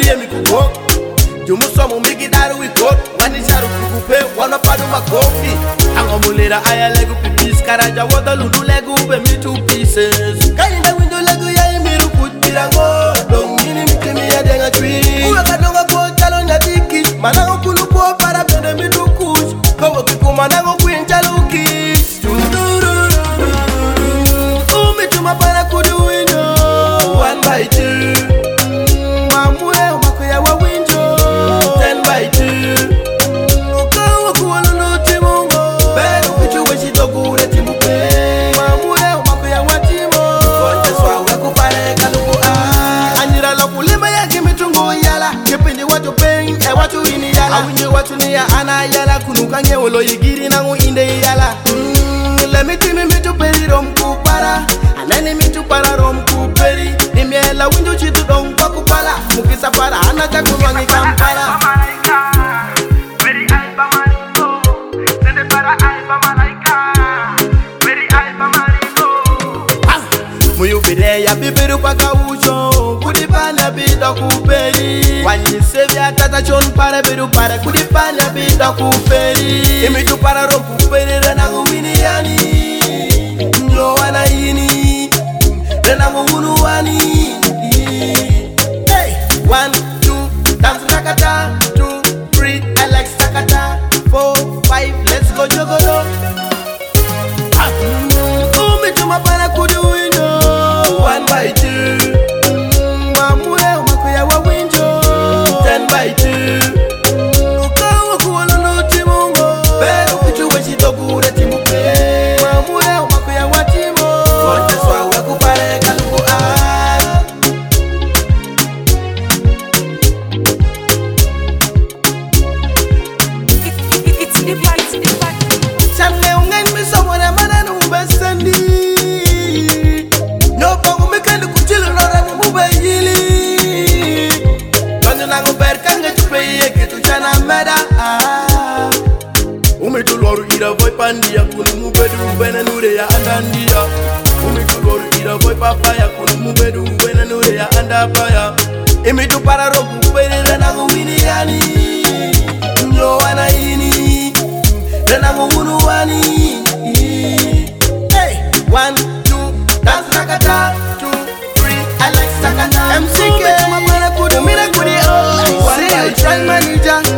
Muriye mikugo Jumusomu miki daru wikot Wani sharu kukupe Wana padu makofi Ango mulera aya legu pipis Karaja wada lulu legu be me 2 pieces Kainda window legu ya imiru kutirango Dongini mtimi ya denga twi Uwe kadonga po chalo nyadiki Manango kunu po para bende mitu kush Kogo kiku manango kuin chalo kis Umi chuma para kudu window 1 by 2 Mamure umako ya wa window 10 by 2 Ukawa kuwalo no timungo Bego kichu weshi tokure timupe Mamure umako ya wa timo Konte swawe kupare kaluku Anjira lo kulima ya kimitungo yala Kipindi watu peng, watu ini yala Awinye watu ni ya ana yala Kunuka nye ulo yigiri nangu inde yala Lemitimi mitu peri romku para Anani mitu para romku peri Nimiela windu chitu dompa kupala Mukisa para anaja kulwangi kampala Very alba marigo Sende para alba malaika Very alba marigo Muyu bide ya bibiru paka ucho Kudipanya bida kuperi Wanyi sevya tata chon para bidu para Kudipanya bida kuperi Imitu para romku peri Renangu wini yani Nyo wana ini Renangu unu wani Hey, 1, 2, dance nakata 2, 3, I like sakata 4, 5, let's go jogoro Umituma para kuduwino 1 by 2 Mamure umako ya wa window 10 by 2 Ukawa kuwalo no timungo Bego kichu weshi tokure timupe Mamure umako ya wa timo Konte swawe kupare kaluku It's the vibe. Chanle ungen mi somone mana numbesendi Nyopangu mikende kuchili nore mube yili Bandu nangu berkange chupeye kitu chana meda Umitulwaru ira voy pandia kunu mubedu wena nure ya andandia Umitulwaru ira voy papaya kunu mubedu wena nure ya andapaya Imitu para roku berere nangu wini yani Nyo wana ini Renangu unu wani Hey, 1, 2, dance nakata 2, 3, I like sakata MCK, mapana kudu mina kudi oh Say you try manager